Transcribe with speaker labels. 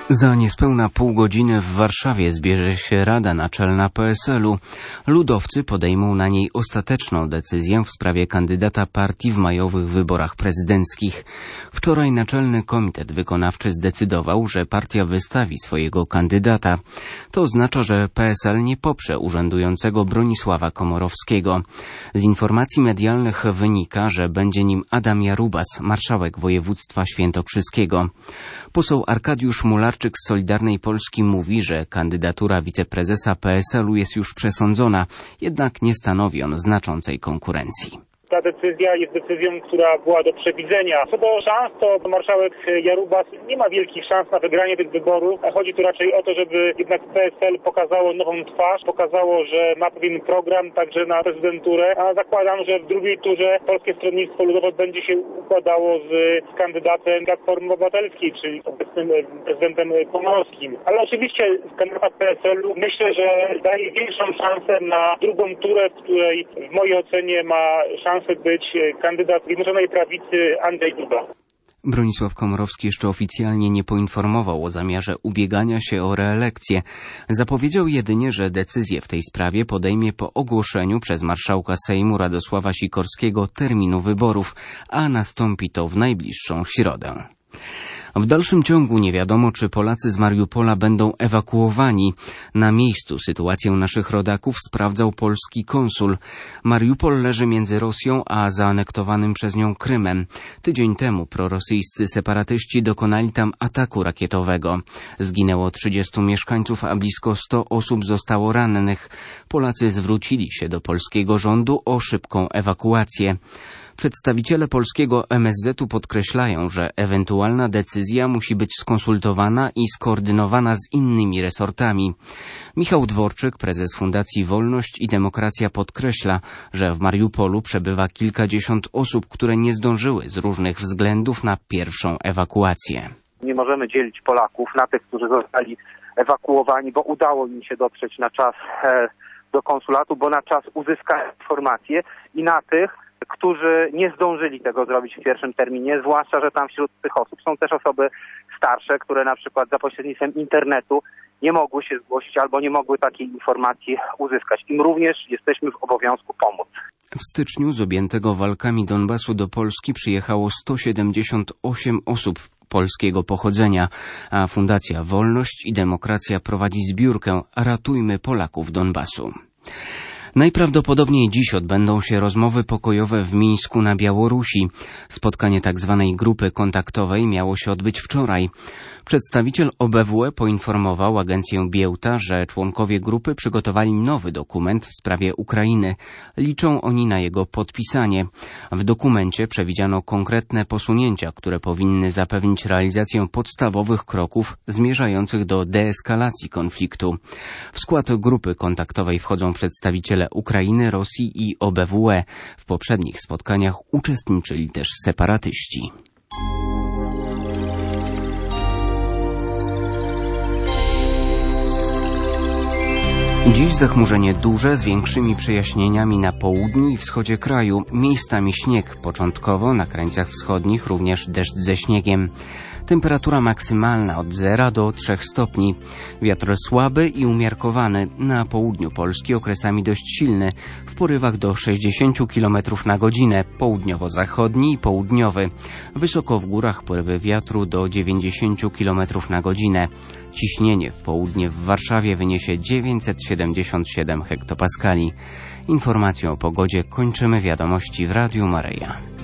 Speaker 1: Za niespełna pół godziny w Warszawie zbierze się Rada Naczelna PSL-u. Ludowcy podejmą na niej ostateczną decyzję w sprawie kandydata partii w majowych wyborach prezydenckich. Wczoraj Naczelny Komitet Wykonawczy zdecydował, że partia wystawi swojego kandydata. To oznacza, że PSL nie poprze urzędującego Bronisława Komorowskiego. Z informacji medialnych wynika, że będzie nim Adam Jarubas, marszałek województwa świętokrzyskiego. Poseł Arkadiusz Mularczyk z Solidarnej Polski mówi, że kandydatura wiceprezesa PSL-u jest już przesądzona, jednak nie stanowi on znaczącej konkurencji.
Speaker 2: Ta decyzja jest decyzją, która była do przewidzenia. Co do szans, to marszałek Jarubas nie ma wielkich szans na wygranie tych wyborów. Chodzi tu raczej o to, żeby jednak PSL pokazało nową twarz, pokazało, że ma pewien program także na prezydenturę, a zakładam, że w drugiej turze Polskie Stronnictwo Ludowe będzie się układało z kandydatem Platformy Obywatelskiej, czyli obecnym prezydentem Komorowskim. Ale oczywiście kandydat PSL-u myślę, że daje większą szansę na drugą turę, w której w mojej ocenie ma szansę być kandydat Zjednoczonej Prawicy Andrzej Duda.
Speaker 1: Bronisław Komorowski jeszcze oficjalnie nie poinformował o zamiarze ubiegania się o reelekcję. Zapowiedział jedynie, że decyzję w tej sprawie podejmie po ogłoszeniu przez marszałka Sejmu Radosława Sikorskiego terminu wyborów, a nastąpi to w najbliższą środę. W dalszym ciągu nie wiadomo, czy Polacy z Mariupola będą ewakuowani. Na miejscu sytuację naszych rodaków sprawdzał polski konsul. Mariupol leży między Rosją a zaanektowanym przez nią Krymem. Tydzień temu prorosyjscy separatyści dokonali tam ataku rakietowego. Zginęło 30 mieszkańców, a blisko 100 osób zostało rannych. Polacy zwrócili się do polskiego rządu o szybką ewakuację. Przedstawiciele polskiego MSZ-u podkreślają, że ewentualna decyzja musi być skonsultowana i skoordynowana z innymi resortami. Michał Dworczyk, prezes Fundacji Wolność i Demokracja, podkreśla, że w Mariupolu przebywa kilkadziesiąt osób, które nie zdążyły z różnych względów na pierwszą ewakuację.
Speaker 3: Nie możemy dzielić Polaków na tych, którzy zostali ewakuowani, bo udało im się dotrzeć na czas do konsulatu, bo na czas uzyskać informacje, i na tych, którzy nie zdążyli tego zrobić w pierwszym terminie, zwłaszcza, że tam wśród tych osób są też osoby starsze, które na przykład za pośrednictwem internetu nie mogły się zgłosić albo nie mogły takiej informacji uzyskać. Im również jesteśmy w obowiązku pomóc.
Speaker 1: W styczniu z objętego walkami Donbasu do Polski przyjechało 178 osób polskiego pochodzenia, a Fundacja Wolność i Demokracja prowadzi zbiórkę Ratujmy Polaków Donbasu. Najprawdopodobniej dziś odbędą się rozmowy pokojowe w Mińsku na Białorusi. Spotkanie tzw. grupy kontaktowej miało się odbyć wczoraj. Przedstawiciel OBWE poinformował agencję Biełta, że członkowie grupy przygotowali nowy dokument w sprawie Ukrainy. Liczą oni na jego podpisanie. W dokumencie przewidziano konkretne posunięcia, które powinny zapewnić realizację podstawowych kroków zmierzających do deeskalacji konfliktu. W skład grupy kontaktowej wchodzą przedstawiciele Ukrainy, Rosji i OBWE. W poprzednich spotkaniach uczestniczyli też separatyści. Dziś zachmurzenie duże z większymi przejaśnieniami na południu i wschodzie kraju. Miejscami śnieg, początkowo na krańcach wschodnich również deszcz ze śniegiem. Temperatura maksymalna od 0 do 3 stopni. Wiatr słaby i umiarkowany. Na południu Polski okresami dość silny. W porywach do 60 km na godzinę. Południowo-zachodni i południowy. Wysoko w górach porywy wiatru do 90 km na godzinę. Ciśnienie w południe w Warszawie wyniesie 977 hektopaskali. Informacją o pogodzie kończymy wiadomości w Radiu Maryja.